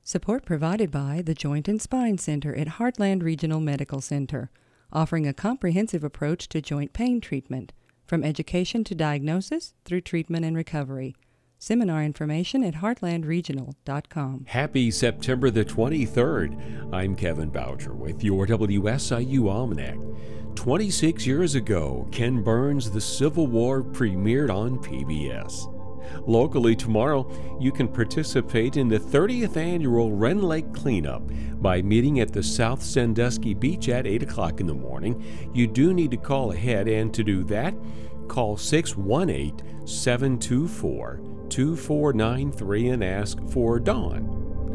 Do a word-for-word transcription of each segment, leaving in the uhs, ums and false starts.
Support provided by the Joint and Spine Center at Heartland Regional Medical Center, offering a comprehensive approach to joint pain treatment, from education to diagnosis through treatment and recovery. Seminar information at heartland regional dot com. Happy September the twenty-third. I'm Kevin Boucher with your W S I U Almanac. twenty-six years ago, Ken Burns' The Civil War premiered on P B S. Locally tomorrow, you can participate in the thirtieth annual Wren Lake Cleanup by meeting at the South Sandusky Beach at eight o'clock in the morning. You do need to call ahead, and to do that, call six one eight, seven two four, two four nine three and ask for Dawn.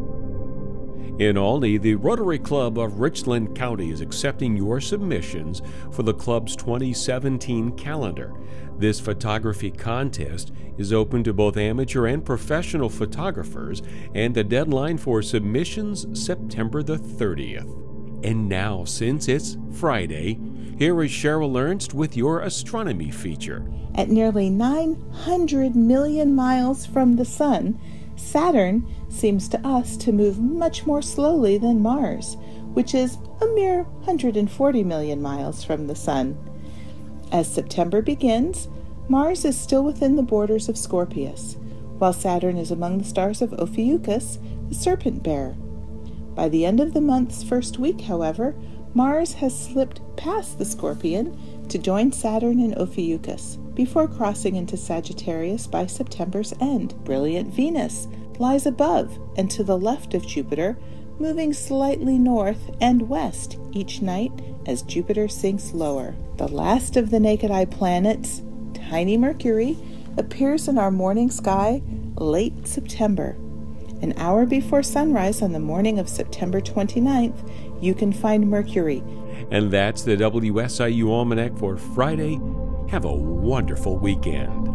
In Olney, the Rotary Club of Richland County is accepting your submissions for the club's twenty seventeen calendar. This photography contest is open to both amateur and professional photographers, and the deadline for submissions September the thirtieth. And now, since it's Friday, here is Cheryl Ernst with your astronomy feature. At nearly nine hundred million miles from the Sun, Saturn seems to us to move much more slowly than Mars, which is a mere one hundred forty million miles from the Sun. As September begins, Mars is still within the borders of Scorpius, while Saturn is among the stars of Ophiuchus, the Serpent Bearer. By the end of the month's first week, however, Mars has slipped past the Scorpion to join Saturn in Ophiuchus, before crossing into Sagittarius by September's end. Brilliant Venus lies above and to the left of Jupiter, moving slightly north and west each night as Jupiter sinks lower. The last of the naked eye planets, tiny Mercury, appears in our morning sky late September. An hour before sunrise on the morning of September twenty-ninth, you can find Mercury. And that's the W S I U Almanac for Friday. Have a wonderful weekend.